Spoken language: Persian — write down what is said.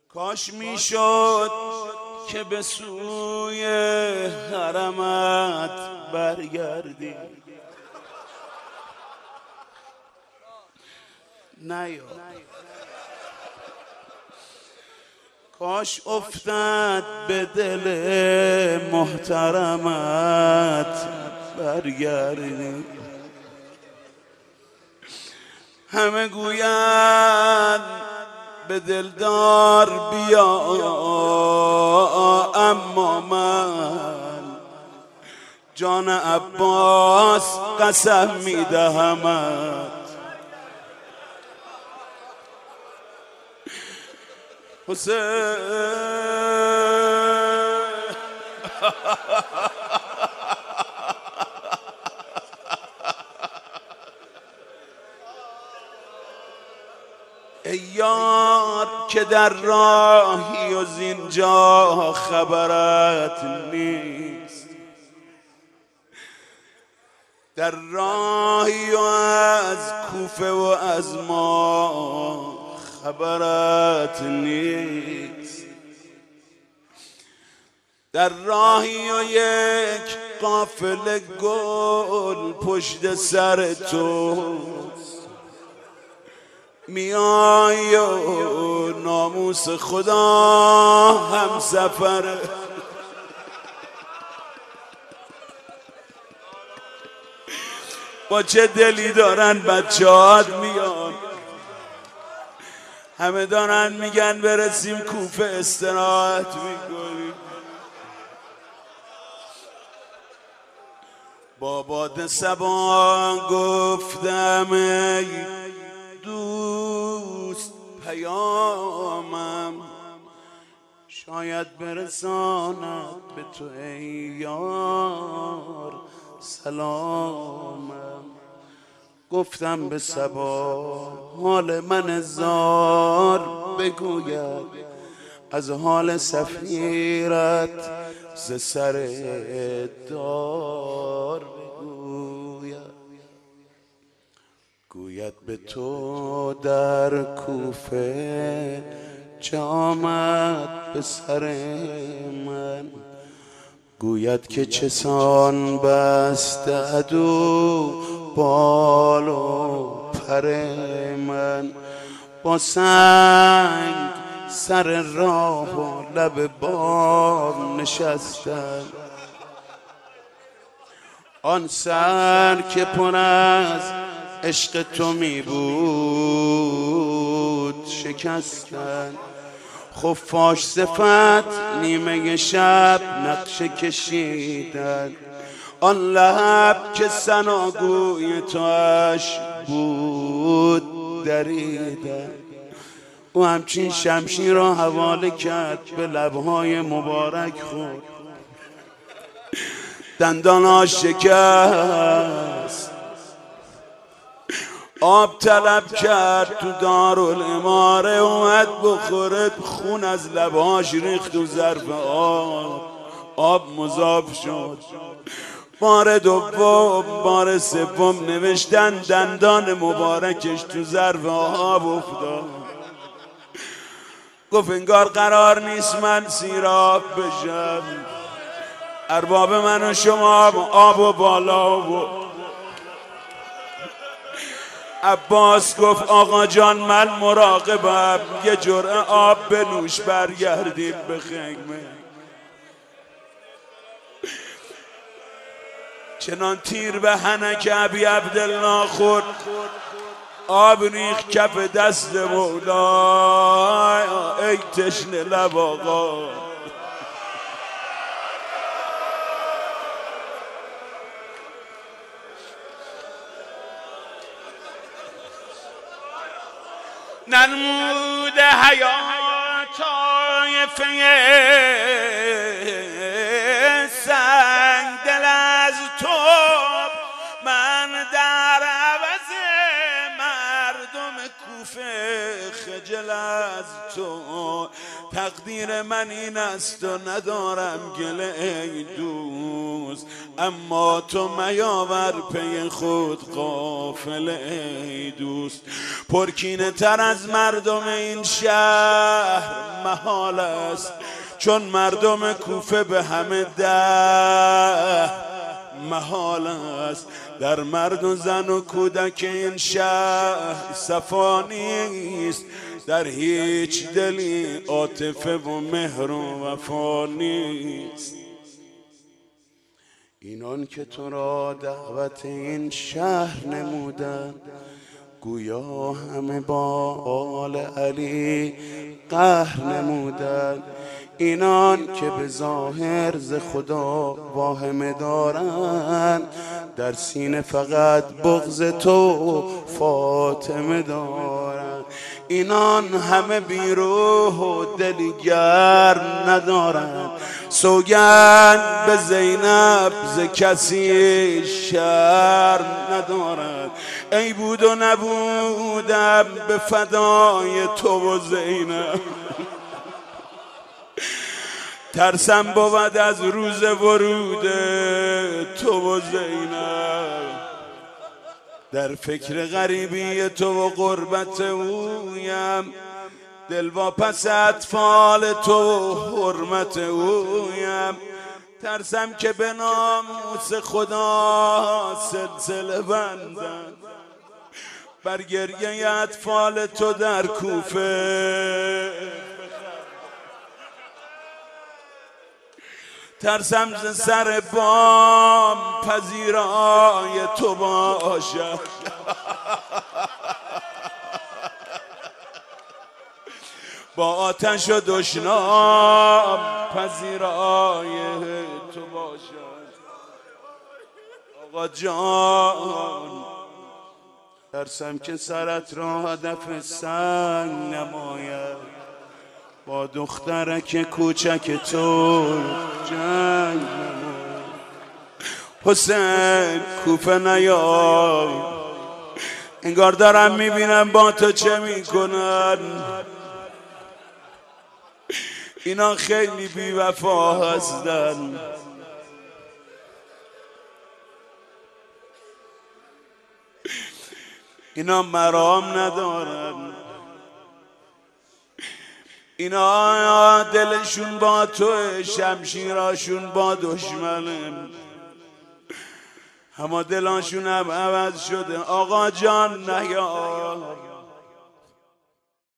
کاش میشد که به سوی حرمت برگردی. نیا کاش افتد به دل محترمت برگردی. همه گویند به دلدار بیا، اما من جان عباس قسم میدهمت حسین. ای یار که در راهی و زینجا خبرت نیست، در راهی و از کوفه و از ما خبرت نیست، در راهی و یک قافله گل پشت سر توست، میای و ناموس خدا هم سفره. با چه دلی دارن بچه‌هات میان، همه دارن میگن برسیم کوفه استراحت میکنیم. با باد صبا گفتم ای دوست پیامم، شاید برساند به تو ای یار سلامم. گفتم به صبا حال من زار بگوید، از حال سفیرت ز سر دار بگوید. گوید به تو در کوفه جامد به سر من، گوید که چسان بسته عدو بال و پر من، با سنگ سر راه و لب بام نشستم، آن سر که پر از عشق تو می بود شکستن. خفاش صفت نیمه شب نقشه کشیدن، آن لب که ثناگوی توش بود دریدن. او همچین شمشیر را حواله کرد به لبهای مبارک خود، دنداناش شکست، آب طلب کرد تو دارالاماره، اومد بخوره خون از لبهاش ریخت تو ظرف آب مذاب شد. بار دوم بار سوم نوشتن دندان مبارکش تو ظرف آب افتاد. گفت انگار قرار نیست من سیراب بشم، ارباب من و شما آب و بالا و عباس گفت آقا جان من مراقبم، یه جرعه آب بنوش برگردیم به خیمه. چنان تیر به حنک ابی عبدالله خورد، آب ریخت کف دست مولا. ای تشنه لب آقا، ننموده حیات طایفه سنگ دل از تو، من در عوض مردم کوفه خجلت از تو. تقدیر من این است و ندارم گله ای دوست، اما تو میاور پی خود قافله ای دوست. پرکینه تر از مردم این شهر محال است، چون مردم کوفه به همه ده محال است. در مرد و زن و کودک این شهر صفا نیست، در هیچ دلی عاطفه و مهر و وفا نیست. اینان که تو را دعوت این شهر نمودن، گویا همه با آل علی قهر نمودن. اینان که به ظاهر ز خدا واهمه دارن، در سینه فقط بغض تو فاطمه دارن. اینان همه بیروح و دلی گرم ندارن، سوگند به زینب ز کسی شرم ندارد. ای بود و نبودم به فدای تو و زینب، ترسم بود از روز ورود تو و زینب. در فکر غریبی تو و غربت اویم، دل واپس اطفال تو و حرمت اویم. ترسم که به ناموس خدا سلسله بندن بر گریه اطفال تو در کوفه. ترسم ز سر بام پذیرای تو باشم، با آتش و دشنام پذیرای تو باشم. آقا جان ترسم که سرت را هدف سنگ نماید، با دخترک کوچک تو جنگ نماید. حسین کوفه نیای، انگار دارم میبینم با تو چه میکنن. اینا خیلی بی وفا هستن، اینا مرام ندارن، اینا دلشون با تو، شمشیراشون با دشمنه، اما دلاشون هم عوض شده. آقا جان نیا،